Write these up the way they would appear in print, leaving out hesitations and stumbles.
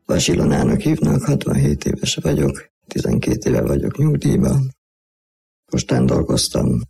Vas Ilonának hívnak, 67 éves vagyok, 12 éve vagyok nyugdíjban. Mostán dolgoztam.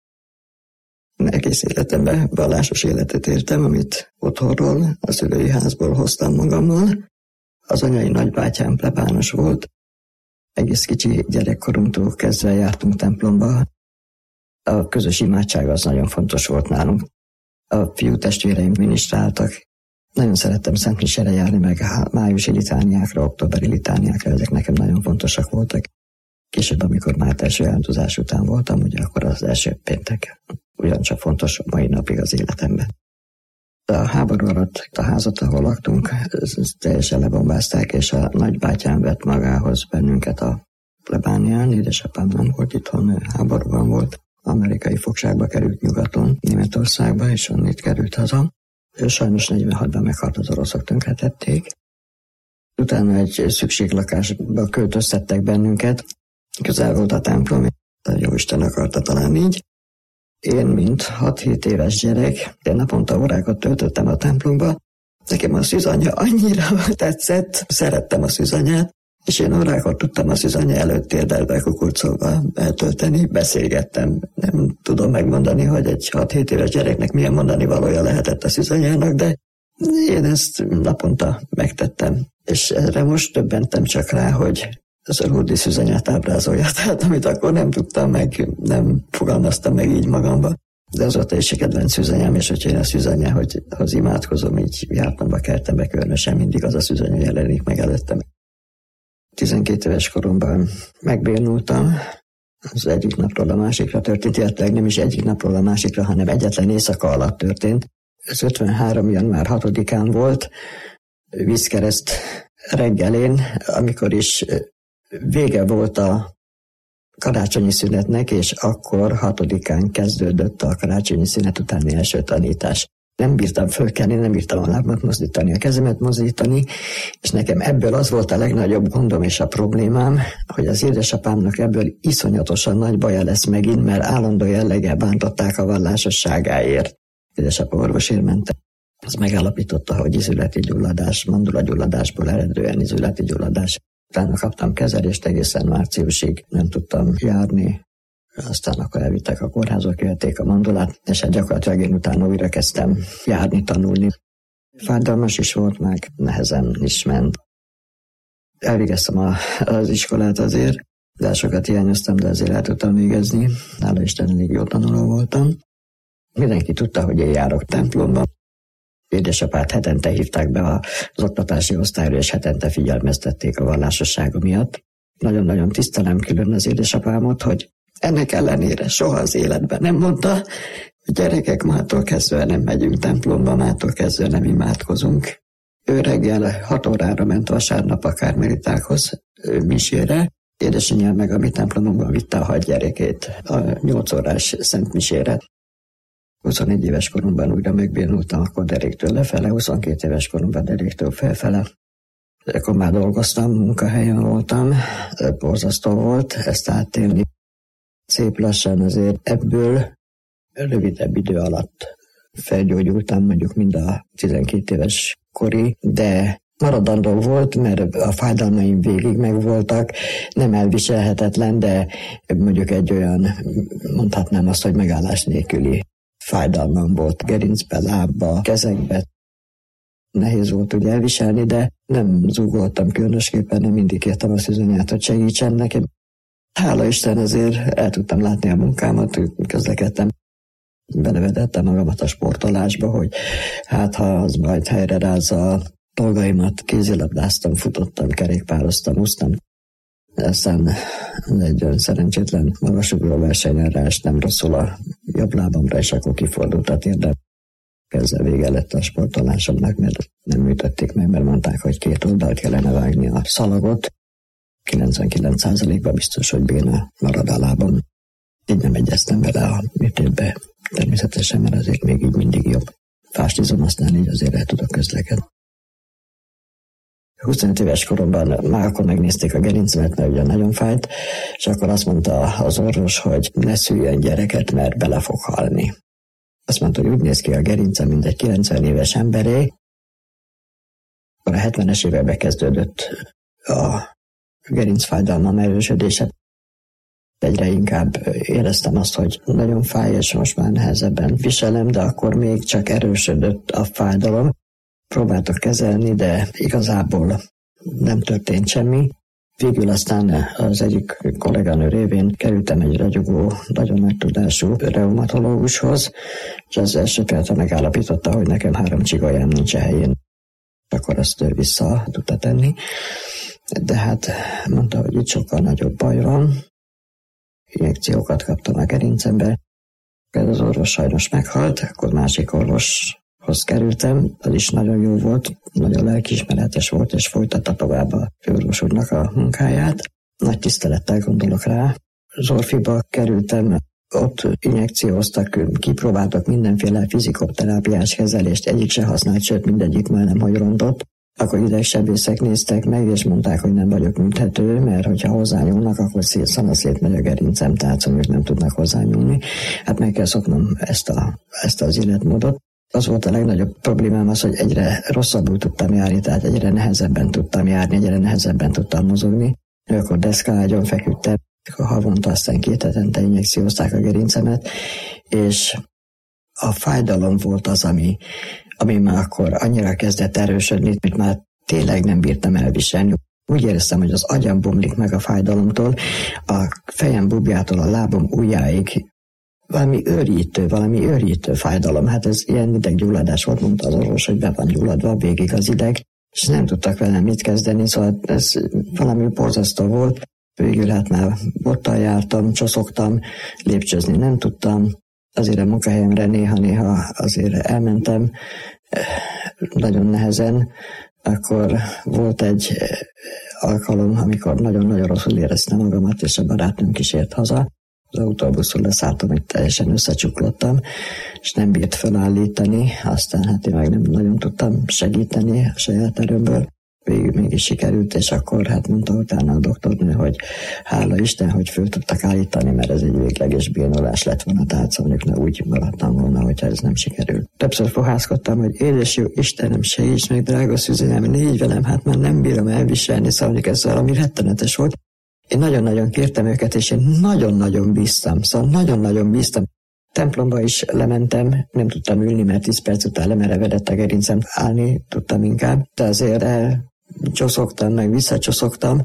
Egész életemben vallásos életet éltem, amit otthonról, a szülői házból hoztam magammal. Az anyai nagybátyám plebános volt. Egész kicsi gyerekkorunktól kezdve jártunk templomba. A közös imádság az nagyon fontos volt nálunk. A fiú testvéreim ministráltak. Nagyon szerettem szentmisére járni, meg májusi litániákra, októberi litániákra, ezek nekem nagyon fontosak voltak. Később, amikor már első áldozás után voltam, ugye akkor az első péntek ugyancsak fontos mai napig az életemben. A háború alatt a házat, ahol laktunk, teljesen lebombázták, és a nagybátyám vett magához bennünket a plebánián. Édesapám nem volt itthon, háborúban volt. Amerikai fogságba került nyugaton, Németországba, és onnit került haza. Ő sajnos 46-ban meghalt, az oroszok tönkretették. Utána egy szükséglakásba költöztettek bennünket. Közel volt a templom, a Jóisten akarta talán így. Én, mint 6-7 éves gyerek, én naponta órákat töltöttem a templomba. Nekem a szűzanya annyira tetszett, szerettem a szűzanyát, és én órákat tudtam a szűzanya előtt térdelve, kukurcolva eltölteni, beszélgettem. Nem tudom megmondani, hogy egy 6-7 éves gyereknek milyen mondani valója lehetett a szűzanyának, de én ezt naponta megtettem. És erre most többentem csak rá, hogy az a Lurdi szűzanyát ábrázolja, tehát amit akkor nem tudtam meg, nem fogalmaztam meg így magamba. De azóta is a kedvenc szűzanyám, és hogyha én a szűzanyához imádkozom, így jártam kertembe, különösen mindig az a szűzanya jelenik meg előttem. 12 éves koromban megbénultam, az egyik napról a másikra történt, illetve nem is egyik napról a másikra, hanem egyetlen éjszaka alatt történt. Ez 53. január 6-án volt, vízkereszt reggelén, amikor is vége volt a karácsonyi szünetnek, és akkor 6-án kezdődött a karácsonyi szünet utáni első tanítás. Nem bírtam fölkelni, nem bírtam a lábamat mozdítani, a kezemet mozdítani, és nekem ebből az volt a legnagyobb gondom és a problémám, hogy az édesapámnak ebből iszonyatosan nagy baja lesz megint, mert állandó jelleggel bántották a vallásosságáért. Édesapa orvosért mentem. Az megállapította, hogy izületi gyulladás, mandulagyulladásból eredően izületi gyulladás. Utána kaptam kezelést, egészen márciusig nem tudtam járni. Aztán akkor elvittek a kórházba, kivették a mandulát, és hát gyakorlatilag én utána újra kezdtem járni, tanulni. Fájdalmas is volt, meg nehezen is ment. Elvégeztem az iskolát azért, de sokat hiányoztam, de azért el tudtam végezni. Hála Isten, elég jó tanuló voltam. Mindenki tudta, hogy én járok templomba. Édesapát hetente hívták be az oktatási osztályra, és hetente figyelmeztették a vallásossága miatt. Nagyon-nagyon tisztelem külön az édesapámot, hogy ennek ellenére soha az életben nem mondta, hogy gyerekek, mától kezdve nem megyünk templomba, mától kezdve nem imádkozunk. Ő reggel 6 órára ment vasárnap a kármelitákhoz misére. Édesanyám meg a mi templomunkban vitte a 6 gyerekét a 8 órás szentmisére. 21 éves koromban újra megbénultam, akkor deréktől lefele, 22 éves koromban deréktől felfele. Akkor már dolgoztam, munkahelyen voltam, borzasztó volt ezt átélni. Szép lassan azért ebből rövidebb idő alatt felgyógyultam, mondjuk mind a 12 éves kori, de maradandó volt, mert a fájdalmaim végig megvoltak, nem elviselhetetlen, de mondjuk egy olyan, mondhatnám azt, hogy megállás nélküli fájdalmam volt gerincbe, lábba, kezekbe. Nehéz volt ugye elviselni, de nem zúgoltam különösképpen, nem mindig kértem a szűzanyát, hogy segítsen nekem. Hála Isten, azért el tudtam látni a munkámat, közlekedtem. Belevedettem magamat a sportolásba, hogy hát ha az majd helyre rázza a dolgaimat, kézilabdáztam, futottam, kerékpároztam, úsztam. Aztán egy olyan szerencsétlen magasugró versenyen ráestem rosszul a jobb lábamra, és akkor kifordult a térdem. Ezzel vége lett a sportolásomnak, mert nem műtötték meg, mert mondták, hogy 2 oldalt kellene vágni a szalagot. 99%-ban biztos, hogy béna marad a lábam. Így nem egyeztem vele a műtétbe. Természetesen, mert azért még így mindig jobb. Fástizom, aztán így azért el tudok közlekedni. 25 éves koromban már akkor megnézték a gerincemet, mert ugye nagyon fájt, és akkor azt mondta az orvos, hogy ne szüljön gyereket, mert bele fog halni. Azt mondta, hogy úgy néz ki a gerince, mint egy 90 éves emberé. A 70-es években kezdődött a gerincfájdalmam erősödése. Egyre inkább éreztem azt, hogy nagyon fáj, és most már nehezebben viselem, de akkor még csak erősödött a fájdalom. Próbáltak kezelni, de igazából nem történt semmi. Végül aztán az egyik kolléganő révén kerültem egy ragyogó, nagyon nagy tudású reumatológushoz, és az első pillanatban megállapította, hogy nekem 3 csigolyám nincs a helyén. Akkor azt ő vissza tudta tenni. De hát mondta, hogy itt sokkal nagyobb baj van. Injekciókat kaptam a gerincembe. Az orvos sajnos meghalt, akkor másik orvoshoz kerültem. Az is nagyon jó volt, nagyon lelkiismeretes volt, és folytatta tovább a főorvos úrnak a munkáját. Nagy tisztelettel gondolok rá. Zorfiba kerültem, ott injekcióztak, kipróbáltak mindenféle fizikoterápiás kezelést, egyik se használt, sőt mindegyik majdnem, hogy rondott. Akkor idegsebészek néztek meg, és mondták, hogy nem vagyok műthető, mert hogyha hozzányúlnak, akkor szanaszét a gerincem, tehát ők nem tudnak hozzányúlni. Hát meg kell szoknom ezt az életmódot. Az volt a legnagyobb problémám az, hogy egyre rosszabbul tudtam járni, tehát egyre nehezebben tudtam járni, egyre nehezebben tudtam mozogni. Akkor deszkaágyon feküdtem, havonta aztán 2 hetente injekciózták a gerincemet, és a fájdalom volt az, ami már akkor annyira kezdett erősödni, hogy már tényleg nem bírtam elviselni. Úgy éreztem, hogy az agyam bomlik meg a fájdalomtól, a fejem bubjától a lábam ujjáig. Valami őrítő fájdalom. Hát ez ilyen ideggyulladás volt, mondta az orvos, hogy be van gyulladva végig az ideg, és nem tudtak velem mit kezdeni, szóval ez valami borzasztó volt. Végül hát már bottal jártam, csoszogtam, lépcsőzni nem tudtam. Azért a munkahelyemre néha azért elmentem, nagyon nehezen. Akkor volt egy alkalom, amikor nagyon-nagyon rosszul éreztem magamat, és a barátnőm kísért haza. Az autóbuszról leszálltam, hogy teljesen összecsuklottam, és nem bírt felállítani. Aztán hát én meg nem nagyon tudtam segíteni a saját erőmből. Végül mégis sikerült, és akkor hát mondta utána a doktornő, hogy hála Isten, hogy föl tudtak állítani, mert ez egy végleges bénulás lett volna, tehát mondjuk úgy maradtam volna, hogyha ez nem sikerült. Többször fohászkodtam, hogy édes jó Istenem, segíts meg, drága Szűzenem, légy velem, hát már nem bírom elviselni, szóval mondjuk ez valami rettenetes volt. Én nagyon-nagyon kértem őket, és én nagyon-nagyon bíztam, szóval nagyon-nagyon bíztam. Templomba is lementem, nem tudtam ülni, mert 10 perc után lemerevedett a gerincem, állni tudtam inkább, de azért csoszogtam, meg visszacsoszogtam.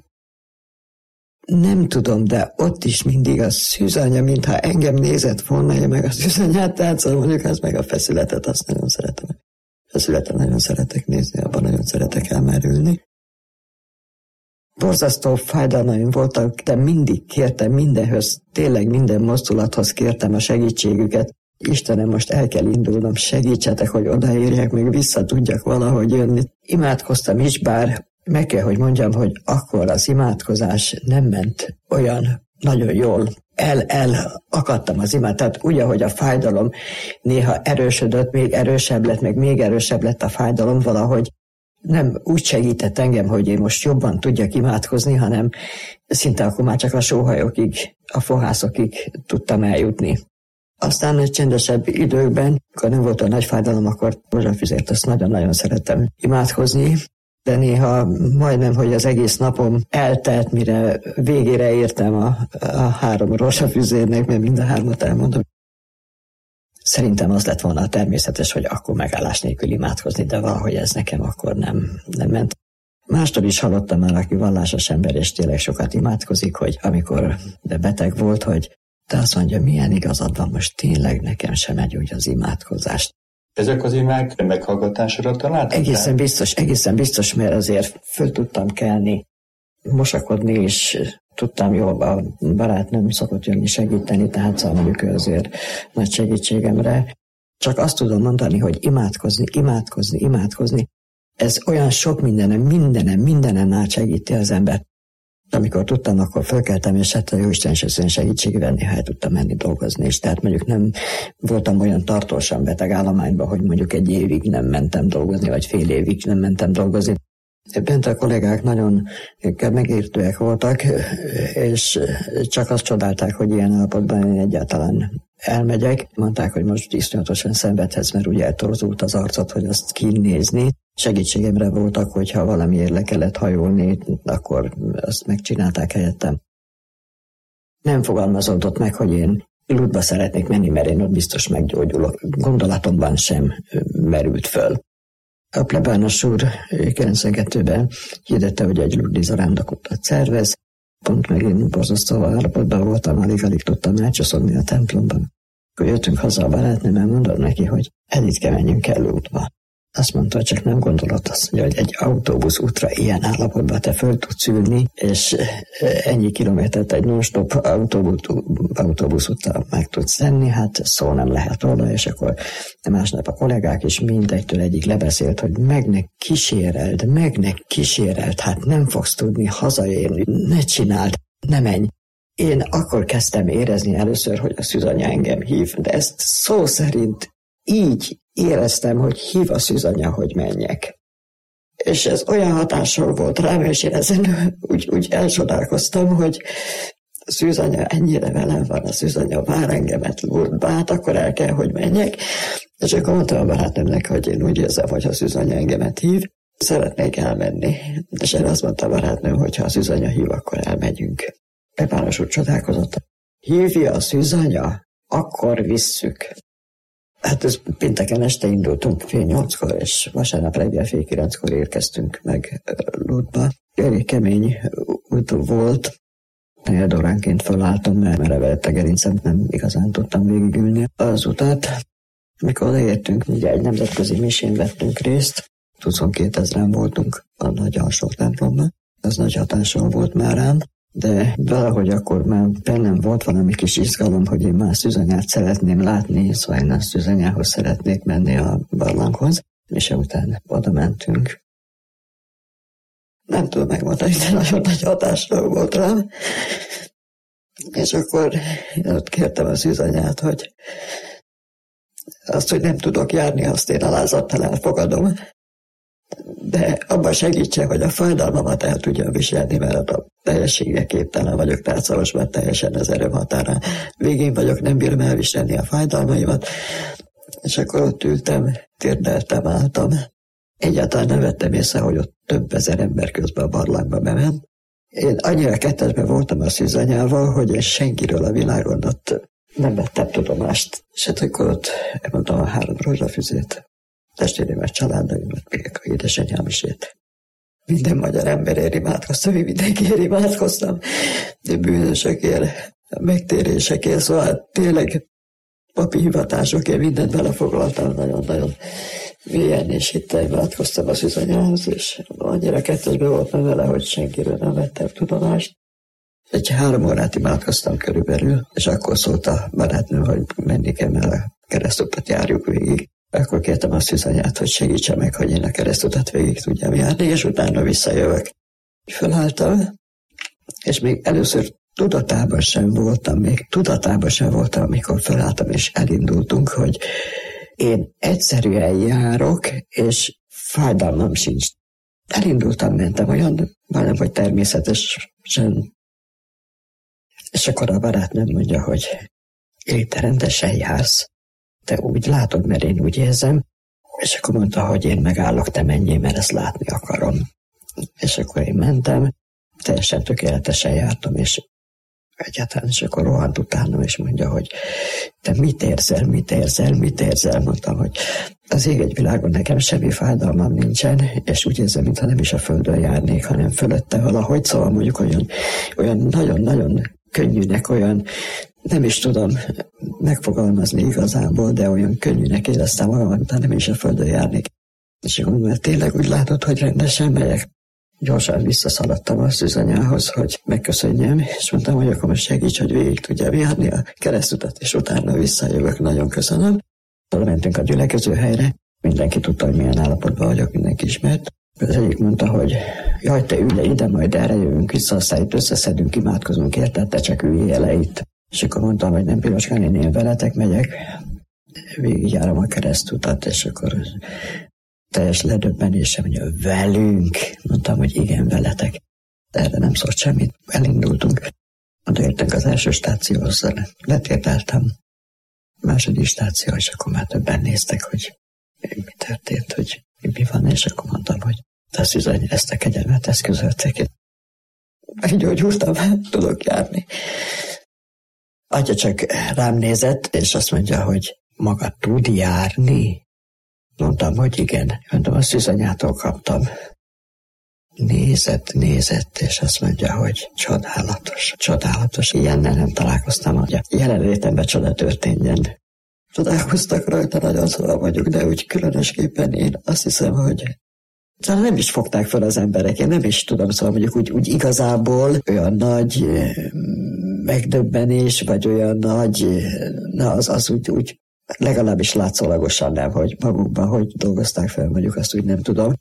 Nem tudom, de ott is mindig a szűzanya, mintha engem nézett volna, én meg a szűzanyát, tehát szóval mondjuk az meg a feszületet, azt nagyon szeretem. Feszületet nagyon szeretek nézni, abban nagyon szeretek elmerülni. Borzasztó fájdalmaim voltak, de mindig kértem mindenhöz, tényleg minden mozdulathoz kértem a segítségüket. Istenem, most el kell indulnom, segítsetek, hogy odaérjek, meg vissza tudjak valahogy jönni. Imádkoztam is, bár meg kell, hogy mondjam, hogy akkor az imádkozás nem ment olyan nagyon jól. Elakadtam az imád, tehát úgy, ahogy a fájdalom néha erősödött, még erősebb lett, meg még erősebb lett a fájdalom, valahogy nem úgy segített engem, hogy én most jobban tudjak imádkozni, hanem szinte akkor már csak a sóhajokig, a fohászokig tudtam eljutni. Aztán egy csendesebb időkben, amikor nem volt a nagy fájdalom, akkor rózsafüzért azt nagyon-nagyon szerettem imádkozni, de néha majdnem, hogy az egész napom eltelt, mire végére értem a 3 rózsafüzérnek, mert mind a 3-at elmondom. Szerintem az lett volna természetes, hogy akkor megállás nélkül imádkozni, de valahogy ez nekem akkor nem ment. Mástól is hallottam már, aki vallásos ember, és tényleg sokat imádkozik, hogy amikor beteg volt, hogy de azt mondja, milyen igazad van, most tényleg nekem sem megy úgy az imádkozást. Ezek az imák meghallgatásra találtak? Egészen biztos, mert azért föl tudtam kelni, mosakodni, és tudtam jól, a barátnőm szokott jönni segíteni, tehát szóval mondjuk azért nagy segítségemre. Csak azt tudom mondani, hogy imádkozni. Ez olyan sok mindenen át segíti az embert. Amikor tudtam, akkor fölkeltem, és hát a Jóisten segítségével néha el tudtam menni dolgozni, és tehát mondjuk nem voltam olyan tartósan beteg állományban, hogy mondjuk 1 évig nem mentem dolgozni, vagy fél évig nem mentem dolgozni. Bent a kollégák nagyon megértőek voltak, és csak azt csodálták, hogy ilyen állapotban én egyáltalán elmegyek. Mondták, hogy most iszonyatosan szenvedhetsz, mert ugye eltorzult az arcot, hogy azt kinézni. segítségemre voltak, hogyha valamiért le kellett hajolni, akkor azt megcsinálták helyettem. Nem fogalmazódott meg, hogy én Lourdesba szeretnék menni, mert én ott biztos meggyógyulok. Gondolatomban sem merült föl. A plebános úr 92-ben hirdette, hogy egy Lourdes zarándokotat szervez. Pont meg én borzasztó állapotban voltam, alig tudtam elcsoszogni a templomban. Akkor jöttünk haza a barátnőmmel, mondom neki, hogy Editke, menjünk el Lourdesba. Azt mondta, csak nem gondolod azt, hogy egy autóbusz útra ilyen állapotban te föl tudsz ülni, és ennyi kilométert egy non-stop autóbusz útra meg tudsz tenni, hát szó nem lehet róla, és akkor másnap a kollégák is mindegytől egyik lebeszélt, hogy meg ne kíséreld, hát nem fogsz tudni hazaérni, ne csináld, ne menj. Én akkor kezdtem érezni először, hogy a szűzanya engem hív, de ezt szó szerint így éreztem, hogy hív a szűzanya, hogy menjek. És ez olyan hatással volt rám, és én ezen úgy elcsodálkoztam, hogy a szűzanya ennyire velem van, a szűzanya vár engemet Lourdesba, hát akkor el kell, hogy menjek. És akkor mondtam a barátnőmnek, hogy én úgy érzem, hogy a szűzanya engemet hív, szeretnék elmenni. És én azt mondta a barátnőm, hogy ha a szűzanya hív, akkor elmegyünk. Pepános úr csodálkozott. Hívja a szűzanya, akkor visszük. Hát ez pénteken este indultunk fél 8-kor, és vasárnap reggel fél 9-kor érkeztünk meg Lourdesba. Elég kemény út volt. Negyed óránként felálltam, mert merevelt a gerincem, nem igazán tudtam végigülni az utat. Mikor odaértünk, ugye egy nemzetközi misén vettünk részt, 22 000-en voltunk a nagy alsó templomban. Ez nagy hatással volt már rám. De valahogy akkor már bennem volt valami kis izgalom, hogy én már szűzanyát szeretném látni, szóval én a szűzanyához szeretnék menni a barlanghoz, és után oda mentünk. Nem tudom megmondani, de nagyon nagy hatásra volt rám. És akkor én ott kértem a szűzanyát, hogy azt, hogy nem tudok járni, azt én alázattal elfogadom. De abban segítsen, hogy a fájdalmamat el tudjam viselni, mert a teljességre képtelen vagyok, tehát most már teljesen az erőm határán. Végén vagyok, nem bírom elviselni a fájdalmaimat. És akkor ott ültem, térdeltem, álltam. Egyáltalán nem vettem észre, hogy ott több ezer ember közben a barlangba bement. Én annyira kettesben voltam a szűzanyával, hogy én senkiről a világon ott nem vettem tudomást. És hát akkor ott elmondtam a 3 rózsafüzét. Testvéremet, családaimat, még a édesanyám is ért. Minden magyar emberért imádkoztam, mindenkiért imádkoztam, de bűnösökért, megtérésekért, szóval tényleg papi hivatásokért mindent belefoglaltam nagyon-nagyon mélyen, és itt imádkoztam a szűzanyához, és annyira kettesben voltam vele, hogy senkiről nem vettem tudomást. Egy 3 órát imádkoztam körülbelül, és akkor szólt a barátnő, hogy menni kell, mert a keresztutat járjuk végig. Akkor kértem a szűzanyát, hogy segítse meg, hogy én a keresztutat végig tudjam járni, és utána visszajövök. Fölálltam, és még először tudatában sem voltam, amikor fölálltam, és elindultunk, hogy én egyszerűen járok, és fájdalmam sincs. Elindultam, mentem olyan, majdnem, hogy természetesen. És akkor a barátnőm mondja, hogy te rendesen jársz. Te úgy látod, mert én úgy érzem, és akkor mondta, hogy én megállok, te menjél, mert ezt látni akarom. És akkor én mentem, teljesen tökéletesen jártam, és egyáltalán, és akkor rohant utánam, és mondja, hogy te mit érzel? Mondtam, hogy az ég egy világon nekem semmi fájdalmam nincsen, és úgy érzem, mintha nem is a földön járnék, hanem fölötte valahogy, szóval mondjuk olyan nagyon-nagyon könnyűnek, olyan, nem is tudom megfogalmazni igazából, de olyan könnyűnek éreztem magam, mintha nem is a földön járnék. És akkor mondom, tényleg úgy látod, hogy rendesen megyek. Gyorsan visszaszaladtam a szűzanyához, hogy megköszönjem, és mondtam, hogy akkor most segíts, hogy végig tudjam járni a keresztutat, és utána visszajövök, nagyon köszönöm. Oda mentünk a gyülekező helyre, mindenki tudta, hogy milyen állapotban vagyok, mindenki ismert. Az egyik mondta, hogy jaj, te ülj ide, majd erre jövünk vissza, aztán itt összeszedünk, imádkozunk, érted, te csak üljél le itt. És akkor mondtam, hogy nem Piroskán, én veletek megyek, végigjárom a keresztutat, és akkor teljes ledöbbenésem, hogy velünk. Mondtam, hogy igen, veletek. De erre nem szólt semmit. Elindultunk. Odaértünk az első stációhoz, letérdeltem. Második stáció, és akkor már többen néztek, hogy mi történt, hogy mi van, és akkor mondtam, hogy te Szűzany, ezt a kegyelmet eszközölték. Meggyógyultam, tudok járni. Atya csak rám nézett, és azt mondja, hogy maga tud járni? Mondtam, hogy igen. Mondtam, a Szűzanyától kaptam. Nézett, és azt mondja, hogy csodálatos. Ilyennel nem találkoztam, hogy a jelenlétemben csoda történjen. Csodálkoztak rajta, nagyon szóval vagyok, de úgy különösképpen én azt hiszem, hogy talán nem is fogták fel az emberek, én nem is tudom, szóval mondjuk úgy igazából olyan nagy megdöbbenés, vagy olyan nagy, az úgy legalábbis látszólagosan nem, hogy magukban hogy dolgozták fel, mondjuk azt úgy nem tudom.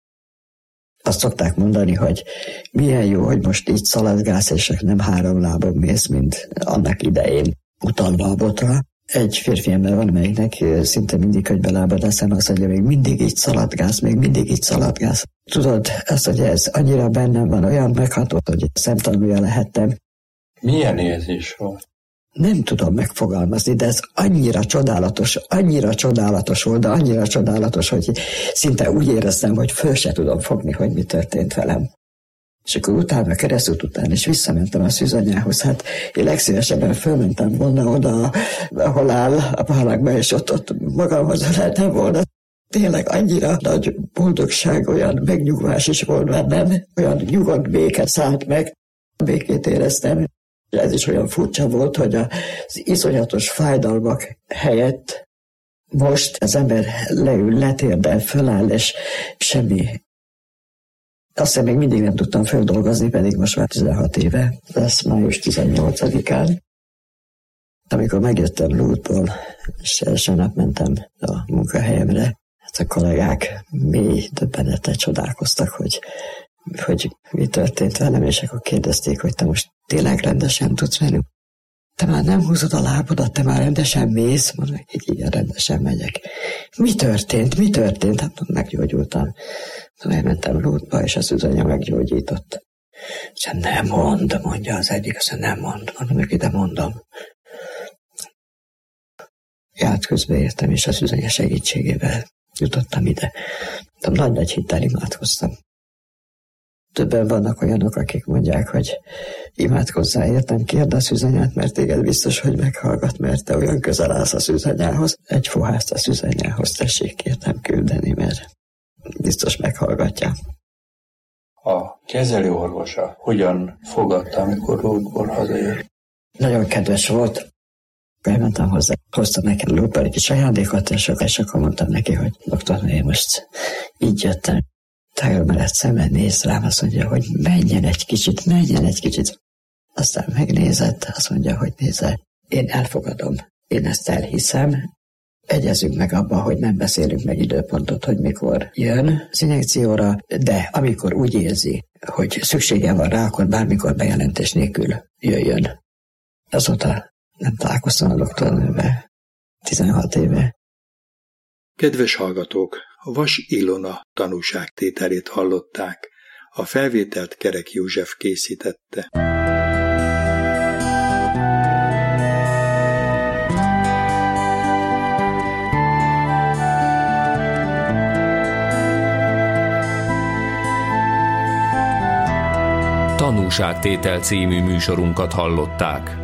Azt szokták mondani, hogy milyen jó, hogy most így szaladgálsz, és nem 3 lábon mész, mint annak idején utalva a botra. Egy férfi ember van, amelyiknek szinte mindig könyvbe lábad eszem, azt mondja, még mindig így szaladgálsz. Tudod, azt, hogy ez annyira bennem van, olyan megható, hogy szemtanúja lehettem. Milyen érzés volt? Nem tudom megfogalmazni, de ez annyira csodálatos volt, de annyira csodálatos, hogy szinte úgy éreztem, hogy föl se tudom fogni, hogy mi történt velem. És akkor utána, keresztút után is visszamentem a Szűzanyához. Hát én legszívesebben fölmentem volna oda, ahol áll a pálakba, és ott magamhoz öleltem volna. Tényleg annyira nagy boldogság, olyan megnyugvás is volt bennem, olyan nyugodt béke szállt meg, békét éreztem. Ez is olyan furcsa volt, hogy az iszonyatos fájdalmak helyett most az ember leül, letérdel, föláll, és semmi. Azt hiszem, még mindig nem tudtam földolgozni, pedig most már 16 éve, lesz május 18-án. Amikor megjöttem Lourdesból, és első nap mentem a munkahelyemre, hát a kollégák mély döbbenettel csodálkoztak, hogy mi történt velem, és akkor kérdezték, hogy te most tényleg rendesen tudsz menni? Te már nem húzod a lábodat, te már rendesen mész? Mondom, hogy igen, rendesen megyek. Mi történt? Hát meggyógyultam. Elmentem Lourdesba, és a Szűzanya meggyógyított. És nem mond, mondja az egyik, azt nem mond. Mondom neki, de mondom. Járt közben értem, és a Szűzanya segítségével jutottam ide. Nagy hittel imádkoztam. Többen vannak olyanok, akik mondják, hogy imádkozzál, értem, kérd a Szűzanyát, mert téged biztos, hogy meghallgat, mert te olyan közel állsz a Szűzanyához. Egy fohászt a Szűzanyához tessék, kértem küldeni, mert biztos meghallgatja. A kezelőorvosa hogyan fogadta, amikor Lourdesból hazajött? Nagyon kedves volt. Elmentem hozzá, hoztam nekem Lourdesból egy kis ajándékot, és akkor mondtam neki, hogy doktor, én most így jöttem. Tájol mellett szemben néz rám, azt mondja, hogy menjen egy kicsit. Aztán megnézett, azt mondja, hogy nézze, én elfogadom, én ezt elhiszem, egyezünk meg abba, hogy nem beszélünk meg időpontot, hogy mikor jön az injekcióra, de amikor úgy érzi, hogy szüksége van rá, akkor bármikor bejelentés nélkül jöjjön. Azóta nem találkoztam a doktornővel 16 éve. Kedves hallgatók, Vas Ilona tanúságtételét hallották. A felvételt Kerek József készítette. Tanúságtétel című műsorunkat hallották.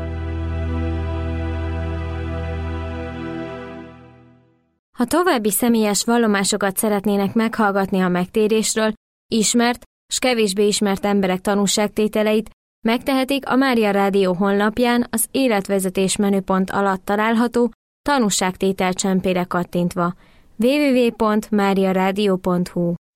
Ha további személyes vallomásokat szeretnének meghallgatni a megtérésről, ismert s kevésbé ismert emberek tanúságtételeit, megtehetik a Mária Rádió honlapján az életvezetés menüpont alatt található tanúságtétel csempére kattintva www.mariaradio.hu.